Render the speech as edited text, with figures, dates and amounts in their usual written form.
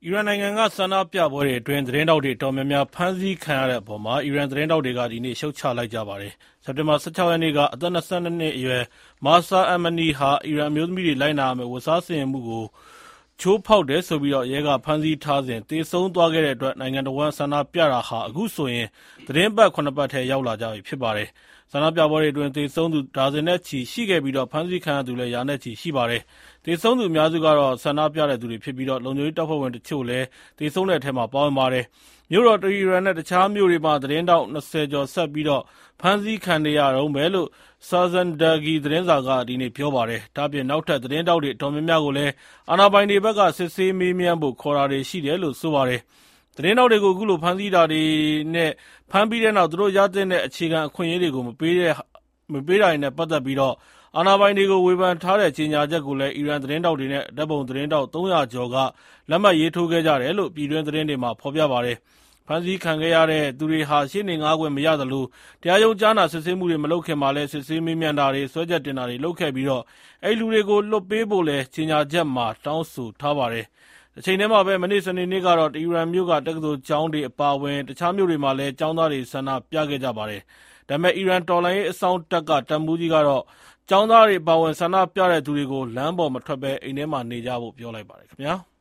အီရန်နိုင်ငံကဆန္ဒပြပွဲတွေအတွင်းသတင်းထောက်တွေအတော်များများဖမ်းဆီးခံရတဲ့အပေါ်မှာအီရန်သတင်းထောက်တွေကဒီနေ့ရှုတ်ချလိုက်ကြပါတယ်။စက်တင်ဘာ 16 ရက်နေ့ကအသက် 22 နှစ်အရွယ် Mahsa Amini ဟာအီရန်အမျိုးသမီးတွေလိုက်နာရမယ့်ဝတ်စားဆင်ယင်မှုကိုချိုးဖောက်တယ်ဆိုပြီးရဲကဖမ်းဆီးထားစဉ်သေဆုံးသွားခဲ့တဲ့အတွက်နိုင်ငံတော်ဝန်ဆန္ဒပြတာဟာအခုဆိုရင်သတင်းပတ် 7 ပတ်ထဲရောက်လာကြပြီဖြစ်ပါတယ်။ဆန္ဒပြပွဲတွေအတွင်းသေဆုံးသူဒါဇင်နဲ့ချီရှိခဲ့ပြီးဖမ်းဆီးခံရသူလည်းရာနဲ့ချီရှိပါတယ်။သေဆုံးသူအများစုကတော့ဆန္ဒပြတဲ့သူတွေဖြစ်ပြီးလုံခြုံရေးတပ်ဖွဲ့ဝင်တချို့လည်းသေဆုံးတဲ့အထဲမှာပါဝင်ပါတယ်။မြို့တော်တီဟီရန်နဲ့တခြားမြို့တွေမှာသတင်းထောက် 20 ကျော်ဆက်ပြီးဖမ်းဆီးခံနေရတုန်းပဲလို့ Sazandagi သတင်းစာကဒီနေ့ပြောပါတယ်။ဒါ့အပြင်နောက်ထပ်သတင်းထောက်တွေအတော်များများကိုလည်းအာဏာပိုင်တွေဘက်ကစစ်ဆေးမေးမြန်းဖို့ခေါ်တာတွေရှိတယ်လို့ဆိုပါတယ်။သတင်းထောက်တွေကိုအခုလိုဖမ်းဆီးတာတွေနဲ့ဖမ်းပြီးတဲ့နောက်သူတို့ရသင့်တဲ့အခြေခံအခွင့်အရေးတွေကိုမပေးတာတွေနဲ့ပတ်သက်ပြီးအာဏာပိုင်တွေကိုဝေဖန်ထားတဲ့ကြေညာချက်ကိုလည်းအီရန်သတင်းထောက်တွေနဲ့ဓာတ်ပုံသတင်းထောက် 300 ကျော်ကလက်မှတ်ရေးထိုးခဲ့ကြတယ်လို့ပြည်တွင်းသတင်းတွေမှာဖော်ပြပါတယ်။ဖမ်းဆီးခံခဲ့ရတဲ့သူတွေဟာရှေ့နေငှားခွင့်မရသလိုတရားရုံးကြားနာစစ်ဆေးမှုတွေမလုပ်ခင်မှာလည်းစစ်ဆေးမေးမြန်းတာတွေစွဲချက်တင်တာတွေလုပ်ခဲ့ပြီးအဲဒီလူတွေကိုလွှတ်ပေးဖို့လည်းကြေညာချက်မှာတောင်းဆိုထားပါတယ်။တချိန်တည်းမှာပဲမနေ့စနေနေ့ကတော့တီဟီရန်မြို့ကတက္ကသိုလ်ကျောင်းတွေအပါအဝင်တခြားမြို့တွေမှာလည်းကျောင်းသားတွေဆန္ဒပြခဲ့ကြပါတယ်။ဒါပေမဲ့အီရန်တော်လှန်ရေးအစောင့်တပ်ကတပ်မှူးကြီးကတော့ကျောင်းသားတွေအပါအဝင်ဆန္ဒပြတဲ့သူတွေကိုလမ်းပေါ်မထွက်ဘဲအိမ်ထဲမှာနေကြဖို့ပြောလိုက်ပါတယ်ခင်ဗျာ။